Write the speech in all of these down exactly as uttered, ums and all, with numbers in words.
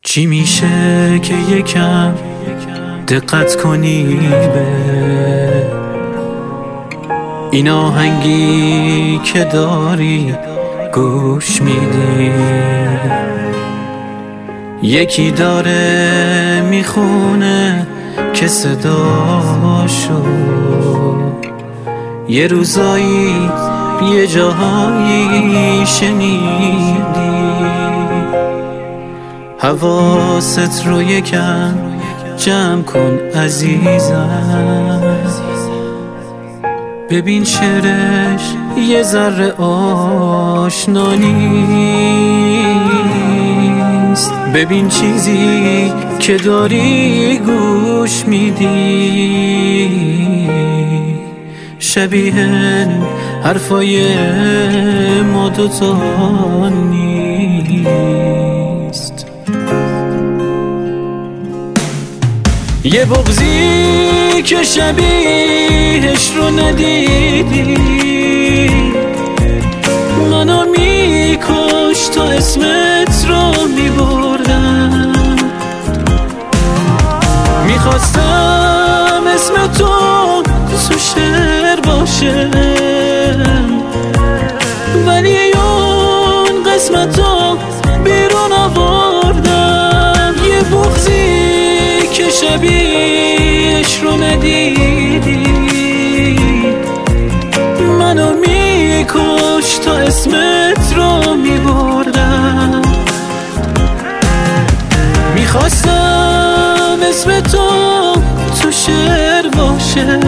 چی میشه که یکم دقت کنی به این آهنگی که داری گوش میدی؟ یکی داره میخونه که صداشو یه روزایی یه جاهایی شنیدی. حواست رو یکم جمع کن عزیزم، ببین شعرش یه ذره آشنا نیست، ببین چیزی که داری گوش میدی شبیه حرفای ما دوتا نیست. یه بغضی که شبیهش رو ندیدی منو میکش تا اسمت رو میبردم، میخواستم اسم تو تو شعر باشه ولی اون قسمتو بیرون آوردم. یه بغضی که شبیهش رو ندیدی منو میکش تا اسمت رو میبردم، میخواستم اسم تو تو شعر باشه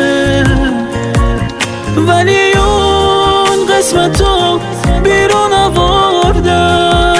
ولی اون قسمتو بیرون آوردم.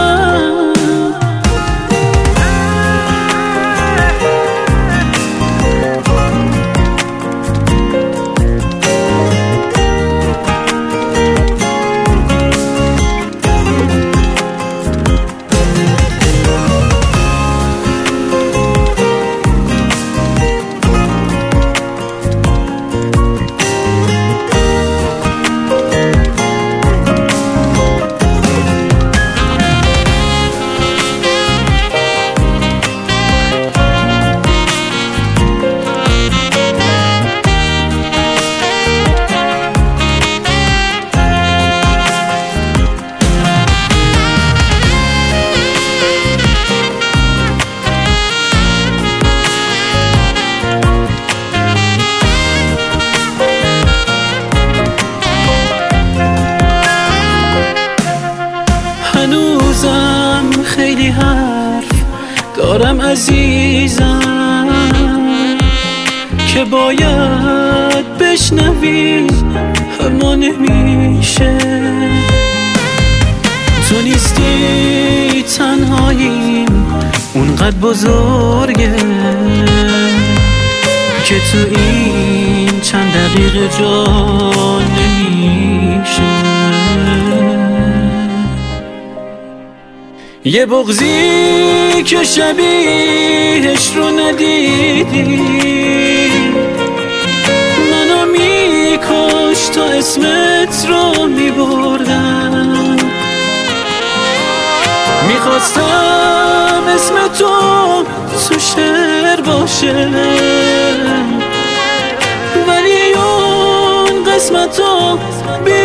هنوزم خیلی حرف دارم عزیزم که باید بشنوی اما نمیشه. تو نیستی تنهاییم اونقدر بزرگه که تو این چند دقیقه جا نمیشه. یه بغضی که شبیهش رو ندیدی منو میکش تا اسمت رو میبردم، میخواستم اسم تو تو شعر باشه ولی اون قسمتو